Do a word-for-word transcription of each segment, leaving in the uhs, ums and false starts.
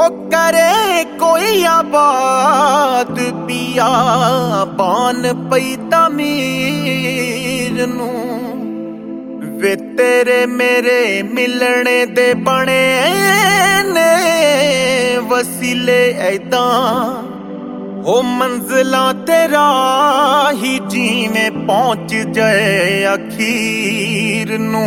करे कोई आबाद पिया बान पई तमीर नू वे तेरे मेरे मिलने दे बने ने वसीले ऐदा हो मंजिला तेरा ही जीने पहुंच जाए अखीर नू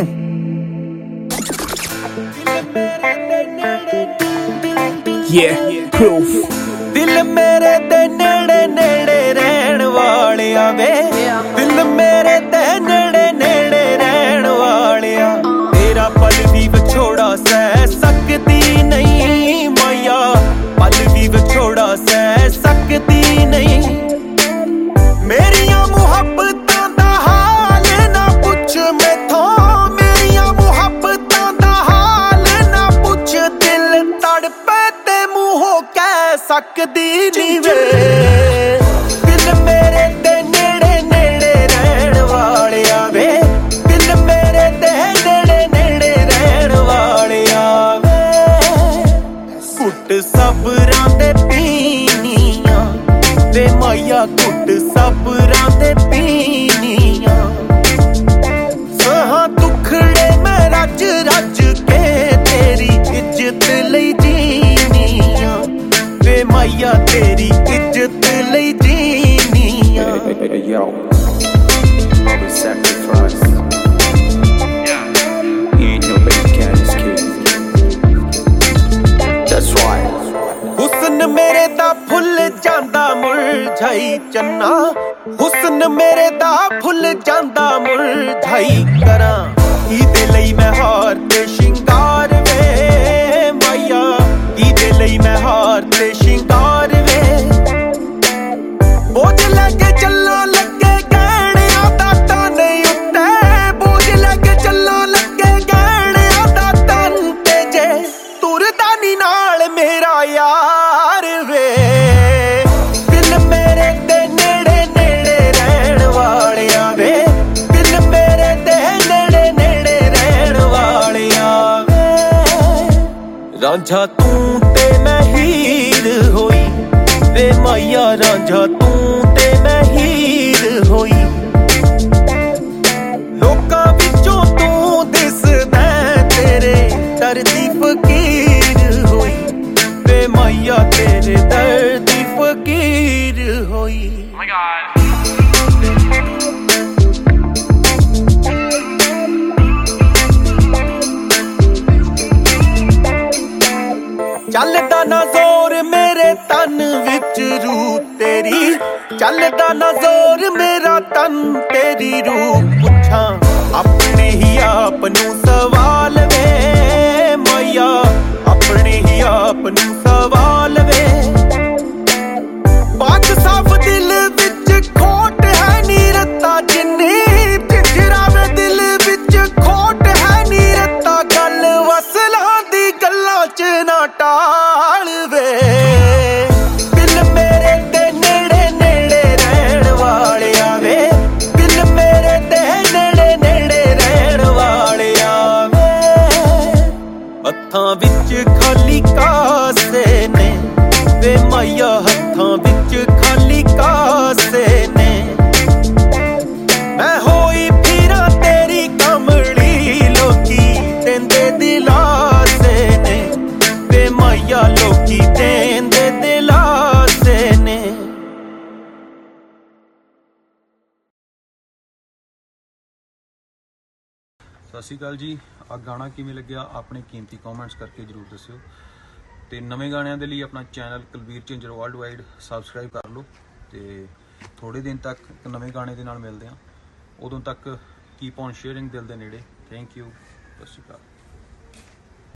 Yeah, proof. दिल मेरे ते नेड़े नेड़े रहन वालिया वे दिल मेरे ते नेड़े नेड़े रहन वालिया तेरा पल भी विछोड़ा सह सकती नहीं मैया पल भी विछोड़ा सह सकती नहीं मेरिया मुहब्बतां दा हाल ना पुछ मैथों मेरिया मुहब्बतां दा हाल ना पुछ दिल तड़पे ते मुंहों कह सकदी नहीं वे दिल मेरे ते नेड़े नेड़े रहन वालिया वे दिल मेरे ते नेड़े नेड़े रहन वालिया वे घुट सबरां दे पीनियां वे माया घुट सबरां दे पीनियां सहां दुखड़े मैं रज रज के तेरी इज्जत लई जीनियां वे माया तेरी इज्जत लई जीनियां Yo, all the sacrifice. Yeah. Ain't no baby can escape. That's why. हुस्न मेरे दा फुल जांदा मुरझाई चन्ना हुस्न मेरे दा फुल जांदा मुरझाई करा इदे लई मैं हार ते शिंगार वे माया इदे लई मैं हार ते शिंगार वे बोझ लगे चलना लगे गहणियां दा तन उत्ते बोझ लगे चलना लगे गहणियां दा तन ते जे तुरदा नी नाल मेरा यार वे दिल मेरे ते नेड़े नेड़े रहन वालिया वे दिल मेरे ते नेड़े नेड़े रहन वालिया वे रांझा तू ते मैं हीर होई वे माया रांझा तू ते मैं हीर होई लोकां विचों तू दिसदा तेरे दर्दी फकीर होई वे माया तेरे दर्दी फकीर होई Oh my God. ਚੱਲਦਾ ਨਾ ਜ਼ੋਰ ਮੇਰੇ ਤਨ ਵਿੱਚ ਰੂਹ ਤੇਰੀ ਚੱਲਦਾ ਨਾ ਜ਼ੋਰ ਮੇਰਾ ਤਨ ਤੇਰੀ ਰੂਹ ਪੁੱਛਾਂ ਆਪਣੇ ਹੀ ਆਪ ਨੂੰ ਸਵਾਲ ਵੇ ਮਾਇਆ ਆਪਣੇ ਹੀ ਆਪ ਨੂੰ ਸਵਾਲ ਵੇ ਬਾਤ ਸਾਫ ਦਿਲ ਵਿੱਚ ਖੋਟ ਹੈ ਨੀ ਰੱਤਾ ਜਿੰਨੀ ਝਿਜਰਾ ਵੇ ਦਿਲ ਵਿੱਚ ਖੋਟ ਹੈ ਨੀ ਰੱਤਾ ਗੱਲ ਵਸਲਾਂ ਦੀ ਗੱਲਾਂ ਚ ਨਾ ਟਾਲ ਵੇ ਦਿਲ ਮੇਰੇ ਤੇ ਨੇੜੇ ਨੇੜੇ ਰਹਿਣ ਵਾਲਿਆ ਵੇ ਦਿਲ ਮੇਰੇ ਤੇ ਨੇੜੇ ਨੇੜੇ ਰਹਿਣ ਵਾਲਿਆ ਵੇ ਹੱਥਾਂ ਵਿੱਚ ਖਾਲੀ ਕਾਸੇ ਨੇ ਵੇ ਮਾਇਆ ਹੱਥਾਂ ਵਿੱਚ ਖਾਲੀ ਕਾਸੇ ਨੇ ਮੈਂ ਹੋਈ ਫਿਰਾਂ ਤੇਰੀ ਕਮਲੀ ਲੋਕੀ ਦਿੰਦੇ ਦਿਲਾਸੇ ਨੇ ਵੇ ਮਾਇਆ ਲੋਕੀ ਦਿੰਦੇ ਦਿਲਾਸੇ ਨੇ ਸਤਿ ਸ਼੍ਰੀ ਅਕਾਲ ਜੀ ਆ ਗਾਣਾ ਕਿਵੇਂ ਲੱਗਿਆ ਆਪਣੇ ਕੀਮਤੀ ਕਮੈਂਟਸ ਕਰਕੇ ਜਰੂਰ ਦੱਸਿਓ ਤੇ ਨਵੇਂ ਗਾਣਿਆਂ ਦੇ ਲਈ ਆਪਣਾ channel Kulveer Jhinjar world wide subscribe ਕਰ ਲਓ ਤੇ ਥੋੜੇ ਦਿਨ ਤੱਕ ਇੱਕ ਨਵੇਂ ਗਾਣੇ ਦੇ ਨਾਲ ਮਿਲਦੇ ਹਾਂ ਉਦੋਂ ਤੱਕ ਕੀਪ ਔਨ ਸ਼ੇਅਰਿੰਗ ਦਿਲ ਦੇ ਨੇੜੇ ਥੈਂਕ ਯੂ ਸਤਿ ਸ਼੍ਰੀ ਅਕਾਲ